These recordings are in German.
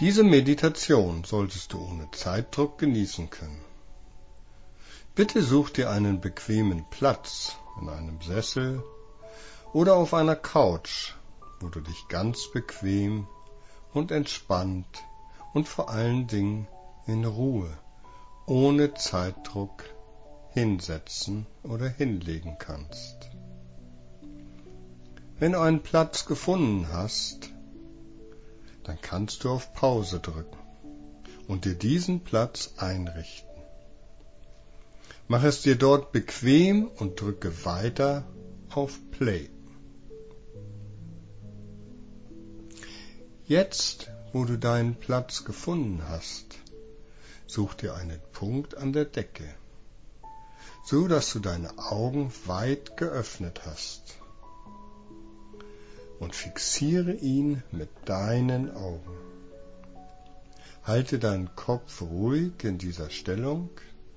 Diese Meditation solltest du ohne Zeitdruck genießen können. Bitte such dir einen bequemen Platz in einem Sessel oder auf einer Couch, wo du dich ganz bequem und entspannt und vor allen Dingen in Ruhe, ohne Zeitdruck hinsetzen oder hinlegen kannst. Wenn du einen Platz gefunden hast, dann kannst du auf Pause drücken und dir diesen Platz einrichten. Mach es dir dort bequem und drücke weiter auf Play. Jetzt, wo du deinen Platz gefunden hast, such dir einen Punkt an der Decke, so dass du deine Augen weit geöffnet hast, und fixiere ihn mit deinen Augen. Halte deinen Kopf ruhig in dieser Stellung.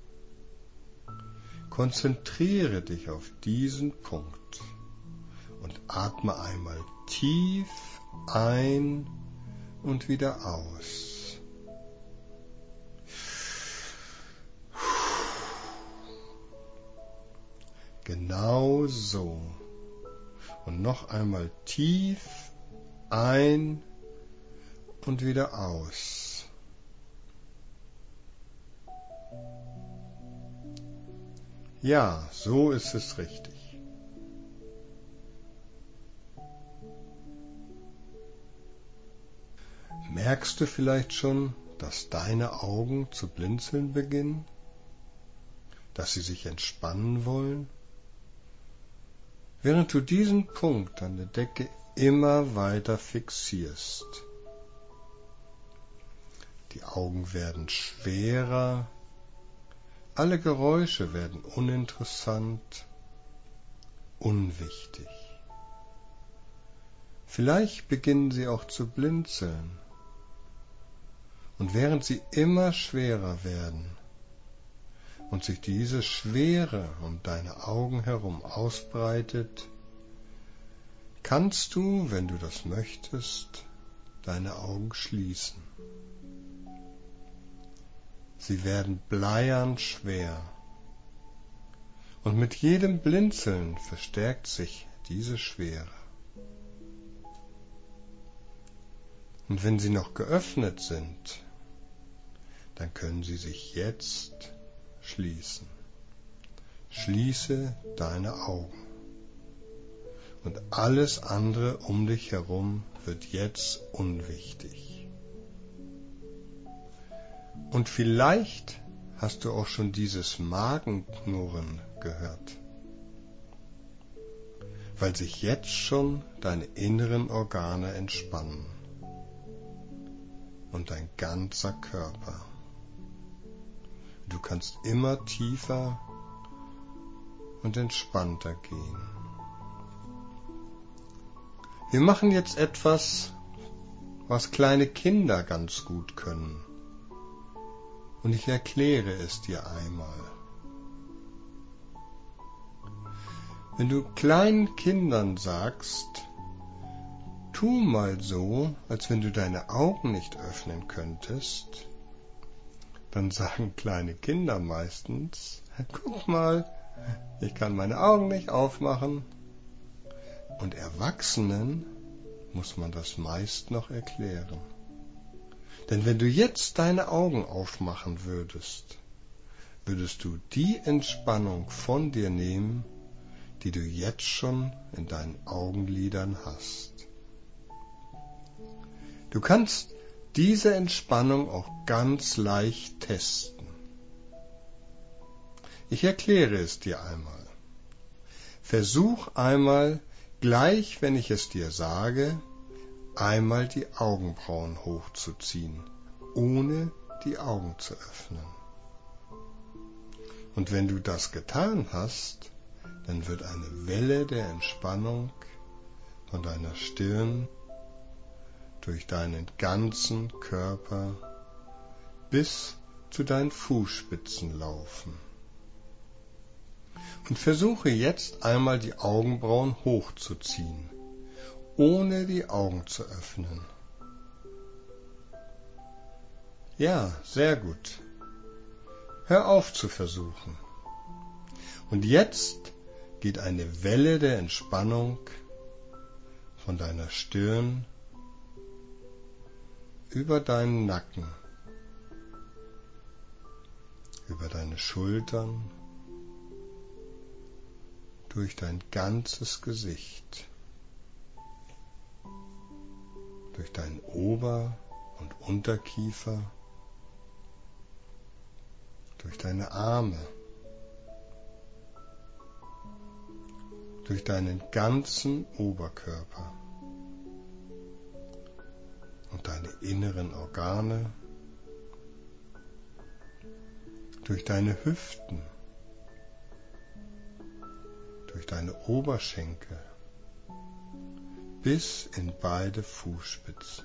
Konzentriere dich auf diesen Punkt und atme einmal tief ein und wieder aus. Genau so. Und noch einmal tief ein und wieder aus. Ja, so ist es richtig. Merkst du vielleicht schon, dass deine Augen zu blinzeln beginnen? Dass sie sich entspannen wollen? Während du diesen Punkt an der Decke immer weiter fixierst. Die Augen werden schwerer, alle Geräusche werden uninteressant, unwichtig. Vielleicht beginnen sie auch zu blinzeln. Und während sie immer schwerer werden und sich diese Schwere um deine Augen herum ausbreitet, kannst du, wenn du das möchtest, deine Augen schließen. Sie werden bleiern schwer. Und mit jedem Blinzeln verstärkt sich diese Schwere. Und wenn sie noch geöffnet sind, dann können sie sich jetzt schließen. Schließe deine Augen. Und alles andere um dich herum wird jetzt unwichtig. Und vielleicht hast du auch schon dieses Magenknurren gehört, weil sich jetzt schon deine inneren Organe entspannen und dein ganzer Körper. Du kannst immer tiefer und entspannter gehen. Wir machen jetzt etwas, was kleine Kinder ganz gut können. Und ich erkläre es dir einmal. Wenn du kleinen Kindern sagst, tu mal so, als wenn du deine Augen nicht öffnen könntest, dann sagen kleine Kinder meistens, guck mal, ich kann meine Augen nicht aufmachen. Und Erwachsenen muss man das meist noch erklären. Denn wenn du jetzt deine Augen aufmachen würdest, würdest du die Entspannung von dir nehmen, die du jetzt schon in deinen Augenlidern hast. Du kannst diese Entspannung auch ganz leicht testen. Ich erkläre es dir einmal. Versuch einmal, gleich wenn ich es dir sage, einmal die Augenbrauen hochzuziehen, ohne die Augen zu öffnen. Und wenn du das getan hast, dann wird eine Welle der Entspannung von deiner Stirn durch deinen ganzen Körper bis zu deinen Fußspitzen laufen. Und versuche jetzt einmal die Augenbrauen hochzuziehen, ohne die Augen zu öffnen. Ja, sehr gut. Hör auf zu versuchen. Und jetzt geht eine Welle der Entspannung von deiner Stirn über deinen Nacken, über deine Schultern, durch dein ganzes Gesicht, durch deinen Ober- und Unterkiefer, durch deine Arme, durch deinen ganzen Oberkörper und deine inneren Organe, durch deine Hüften, durch deine Oberschenkel bis in beide Fußspitzen.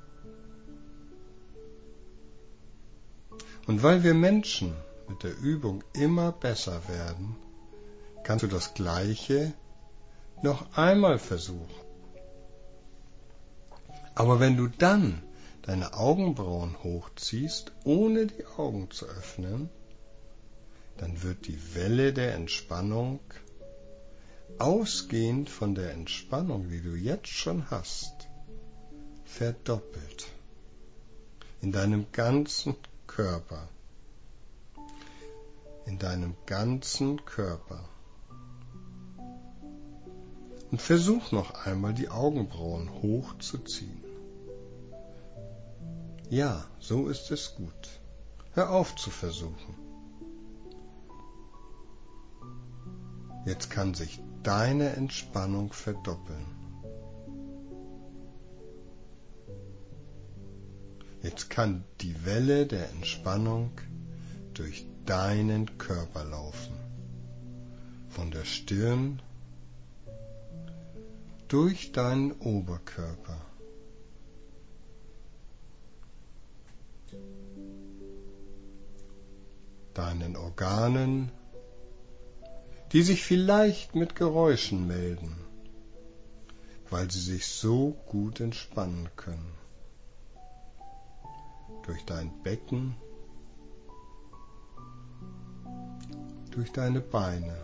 Und weil wir Menschen mit der Übung immer besser werden, kannst du das Gleiche noch einmal versuchen. Aber wenn du dann deine Augenbrauen hochziehst, ohne die Augen zu öffnen, dann wird die Welle der Entspannung, ausgehend von der Entspannung, die du jetzt schon hast, verdoppelt. In deinem ganzen Körper. In deinem ganzen Körper. Und versuch noch einmal die Augenbrauen hochzuziehen. Ja, so ist es gut. Hör auf zu versuchen. Jetzt kann sich deine Entspannung verdoppeln. Jetzt kann die Welle der Entspannung durch deinen Körper laufen. Von der Stirn durch deinen Oberkörper. Deinen Organen, die sich vielleicht mit Geräuschen melden, weil sie sich so gut entspannen können. Durch dein Becken, durch deine Beine,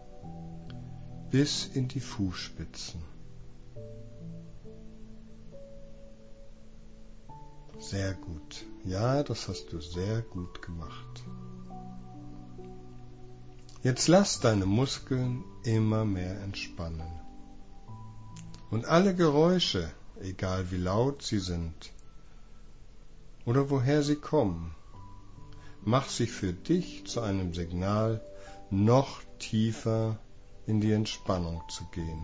bis in die Fußspitzen. Sehr gut. Ja, das hast du sehr gut gemacht. Jetzt lass deine Muskeln immer mehr entspannen. Und alle Geräusche, egal wie laut sie sind oder woher sie kommen, mach sie für dich zu einem Signal, noch tiefer in die Entspannung zu gehen.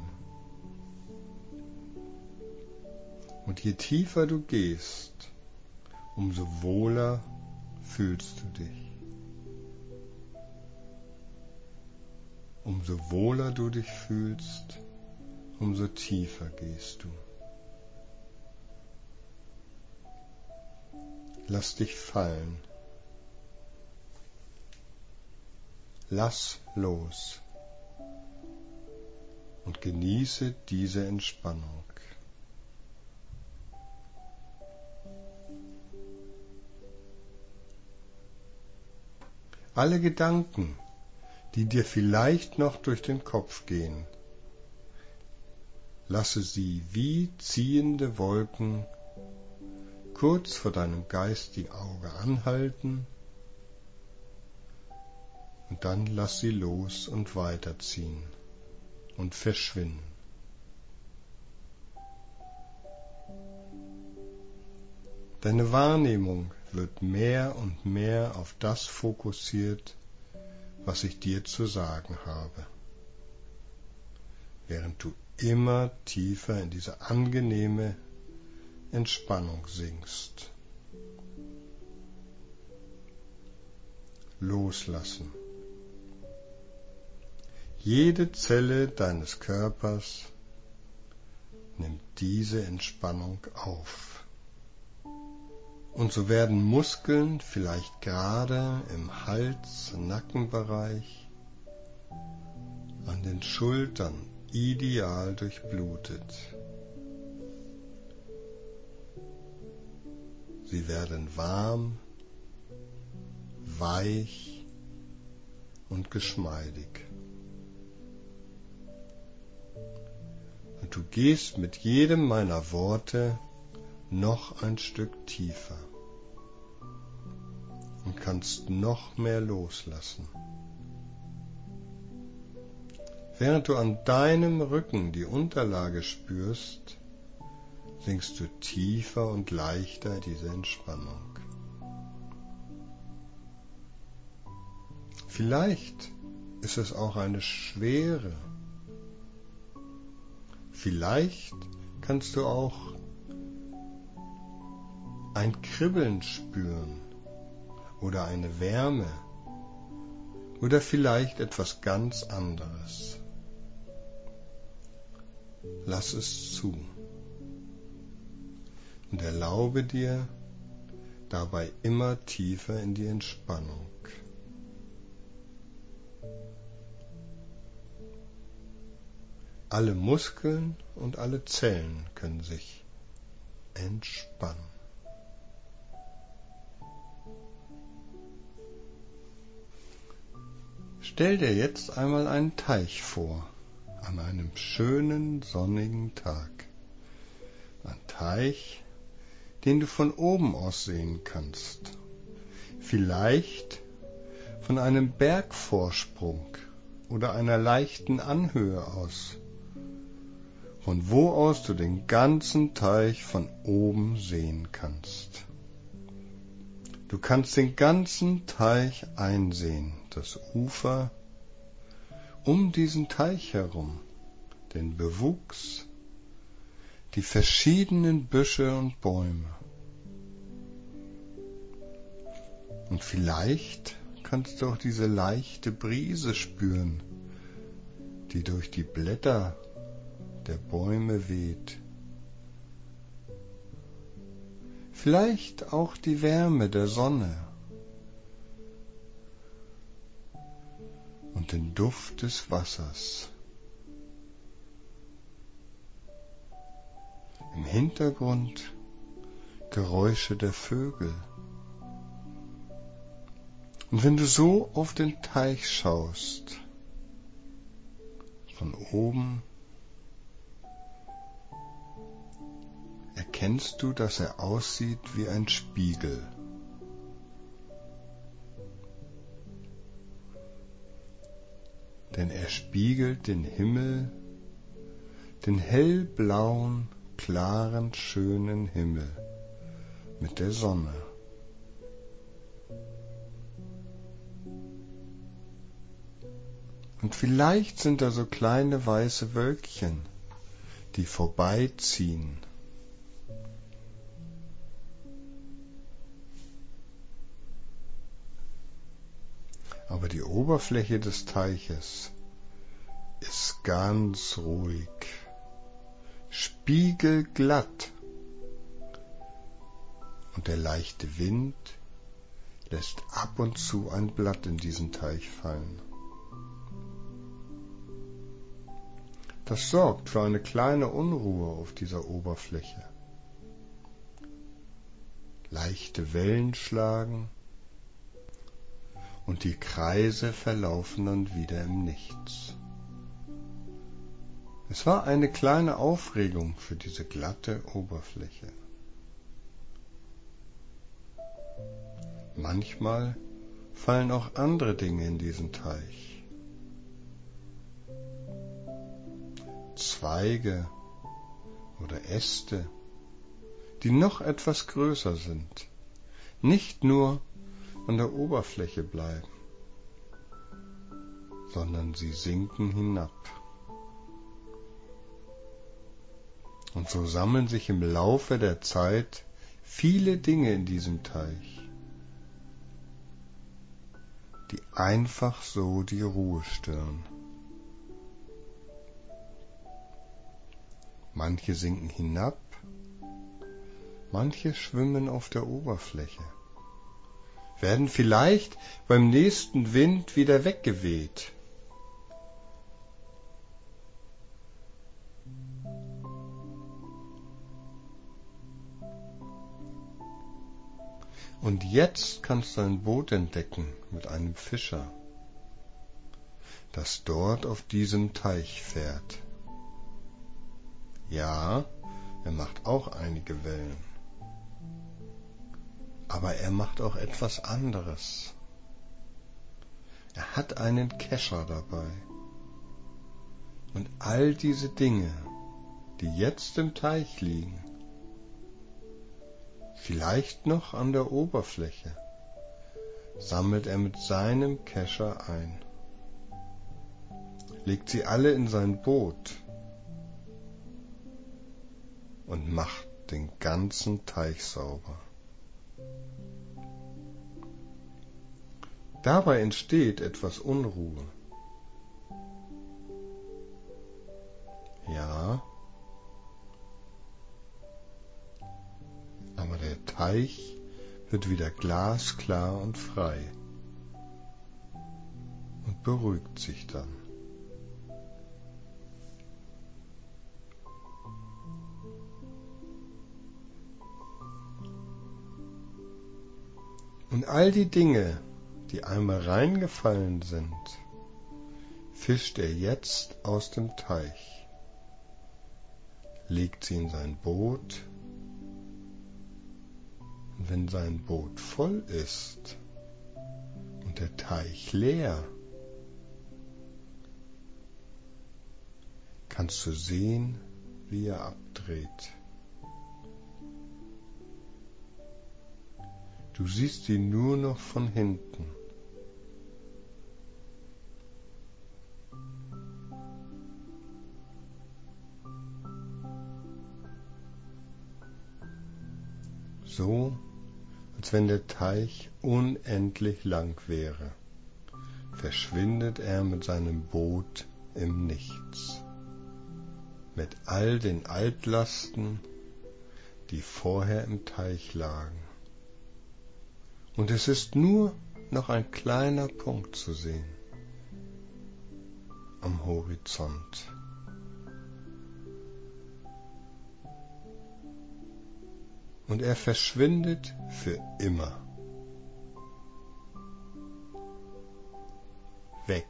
Und je tiefer du gehst, umso wohler fühlst du dich. Umso wohler du dich fühlst, umso tiefer gehst du. Lass dich fallen. Lass los und genieße diese Entspannung. Alle Gedanken, die dir vielleicht noch durch den Kopf gehen, lasse sie wie ziehende Wolken kurz vor deinem geistigen Auge anhalten und dann lass sie los und weiterziehen und verschwinden. Deine Wahrnehmung wird mehr und mehr auf das fokussiert, was ich dir zu sagen habe, während du immer tiefer in diese angenehme Entspannung sinkst. Loslassen. Jede Zelle deines Körpers nimmt diese Entspannung auf. Und so werden Muskeln vielleicht gerade im Hals-Nackenbereich, an den Schultern ideal durchblutet. Sie werden warm weich und geschmeidig. Und du gehst mit jedem meiner Worte noch ein Stück tiefer und kannst noch mehr loslassen. Während du an deinem Rücken die Unterlage spürst, sinkst du tiefer und leichter in diese Entspannung. Vielleicht ist es auch eine Schwere. Vielleicht kannst du auch ein Kribbeln spüren oder eine Wärme oder vielleicht etwas ganz anderes. Lass es zu und erlaube dir dabei immer tiefer in die Entspannung. Alle Muskeln und alle Zellen können sich entspannen. Stell dir jetzt einmal einen Teich vor, an einem schönen sonnigen Tag. Ein Teich, den du von oben aus sehen kannst. Vielleicht von einem Bergvorsprung oder einer leichten Anhöhe aus. Von wo aus du den ganzen Teich von oben sehen kannst. Du kannst den ganzen Teich einsehen, das Ufer um diesen Teich herum, den Bewuchs, die verschiedenen Büsche und Bäume. Und vielleicht kannst du auch diese leichte Brise spüren, die durch die Blätter der Bäume weht. Vielleicht auch die Wärme der Sonne und den Duft des Wassers. Im Hintergrund Geräusche der Vögel. Und wenn du so auf den Teich schaust, von oben, erkennst du, dass er aussieht wie ein Spiegel. Denn er spiegelt den Himmel, den hellblauen, klaren, schönen Himmel mit der Sonne. Und vielleicht sind da so kleine weiße Wölkchen, die vorbeiziehen. Aber die Oberfläche des Teiches ist ganz ruhig, spiegelglatt. Und der leichte Wind lässt ab und zu ein Blatt in diesen Teich fallen. Das sorgt für eine kleine Unruhe auf dieser Oberfläche. Leichte Wellen schlagen und die Kreise verlaufen dann wieder im Nichts. Es war eine kleine Aufregung für diese glatte Oberfläche. Manchmal fallen auch andere Dinge in diesen Teich. Zweige oder Äste, die noch etwas größer sind, nicht nur an der Oberfläche bleiben, sondern sie sinken hinab. Und so sammeln sich im Laufe der Zeit viele Dinge in diesem Teich, die einfach so die Ruhe stören. Manche sinken hinab, manche schwimmen auf der Oberfläche, werden vielleicht beim nächsten Wind wieder weggeweht. Und jetzt kannst du ein Boot entdecken mit einem Fischer, das dort auf diesem Teich fährt. Ja, er macht auch einige Wellen. Aber er macht auch etwas anderes. Er hat einen Kescher dabei. Und all diese Dinge, die jetzt im Teich liegen, vielleicht noch an der Oberfläche, sammelt er mit seinem Kescher ein, legt sie alle in sein Boot und macht den ganzen Teich sauber. Dabei entsteht etwas Unruhe. Ja, aber der Teich wird wieder glasklar und frei und beruhigt sich dann. Und all die Dinge, die einmal reingefallen sind, fischt er jetzt aus dem Teich, legt sie in sein Boot, und wenn sein Boot voll ist und der Teich leer, kannst du sehen, wie er abdreht. Du siehst ihn nur noch von hinten. So, als wenn der Teich unendlich lang wäre, verschwindet er mit seinem Boot im Nichts, mit all den Altlasten, die vorher im Teich lagen. Und es ist nur noch ein kleiner Punkt zu sehen am Horizont. Und er verschwindet für immer. Weg.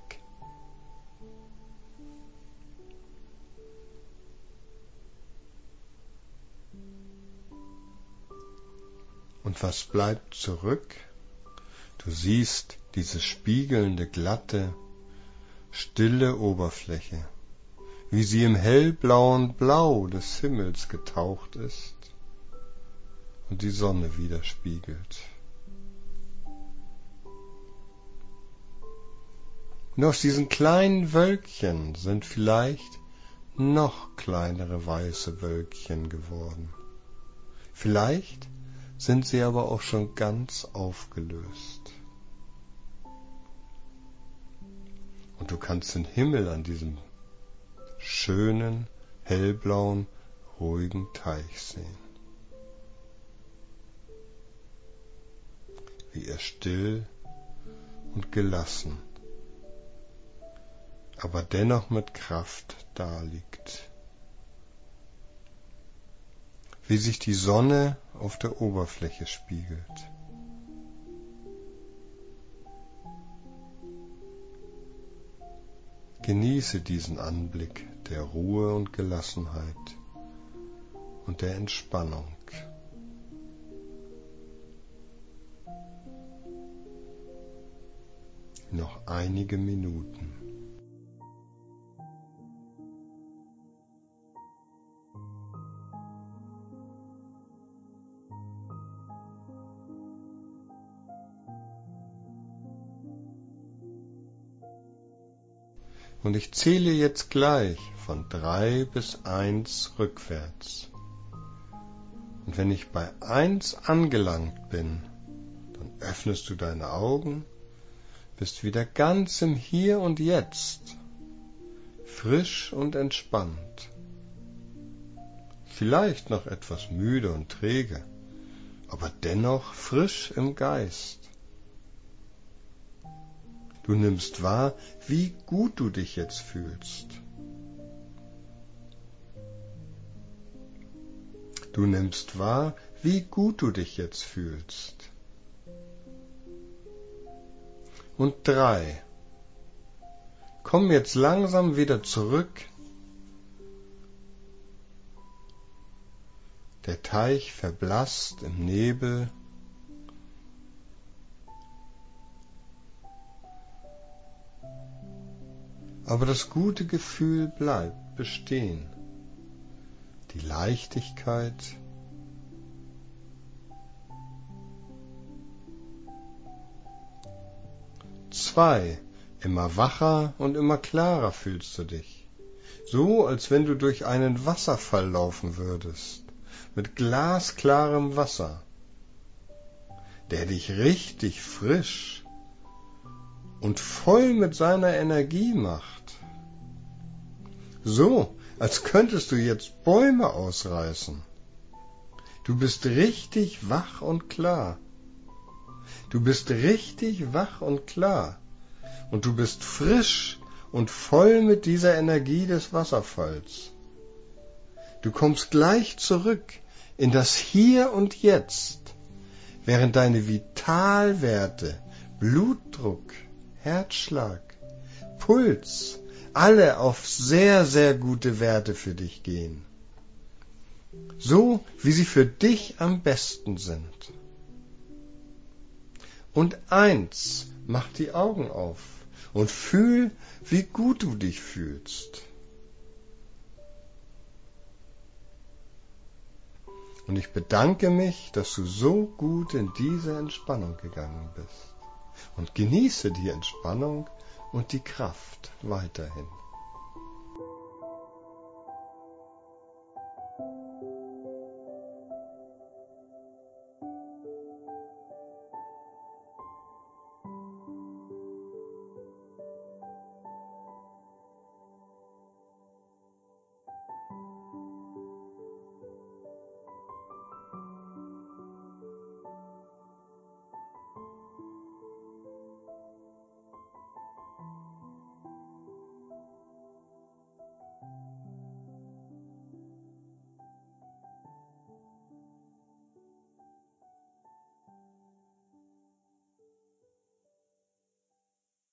Und was bleibt zurück? Du siehst diese spiegelnde, glatte, stille Oberfläche, wie sie im hellblauen Blau des Himmels getaucht ist und die Sonne widerspiegelt. Und aus diesen kleinen Wölkchen sind vielleicht noch kleinere weiße Wölkchen geworden. Vielleicht sind sie aber auch schon ganz aufgelöst. Und du kannst den Himmel an diesem schönen, hellblauen, ruhigen Teich sehen. Wie er still und gelassen, aber dennoch mit Kraft daliegt. Wie sich die Sonne auf der Oberfläche spiegelt. Genieße diesen Anblick der Ruhe und Gelassenheit und der Entspannung. Noch einige Minuten. Und ich zähle jetzt gleich von 3 bis 1 rückwärts. Und wenn ich bei 1 angelangt bin, dann öffnest du deine Augen, bist wieder ganz im Hier und Jetzt, frisch und entspannt. Vielleicht noch etwas müde und träge, aber dennoch frisch im Geist. Du nimmst wahr, wie gut du dich jetzt fühlst. Du nimmst wahr, wie gut du dich jetzt fühlst. und 3. Komm jetzt langsam wieder zurück. Der Teich verblasst im Nebel. Aber das gute Gefühl bleibt bestehen. Die Leichtigkeit. Zwei. Immer wacher und immer klarer fühlst du dich. So, als wenn du durch einen Wasserfall laufen würdest. Mit glasklarem Wasser. Der dich richtig frisch und voll mit seiner Energie macht. So, als könntest du jetzt Bäume ausreißen. Du bist richtig wach und klar. Du bist richtig wach und klar. Und du bist frisch und voll mit dieser Energie des Wasserfalls. Du kommst gleich zurück in das Hier und Jetzt, während deine Vitalwerte, Blutdruck, Herzschlag, Puls, alle auf sehr, sehr gute Werte für dich gehen. So, wie sie für dich am besten sind. Und 1, mach die Augen auf und fühl, wie gut du dich fühlst. Und ich bedanke mich, dass du so gut in diese Entspannung gegangen bist. Und genieße die Entspannung und die Kraft weiterhin.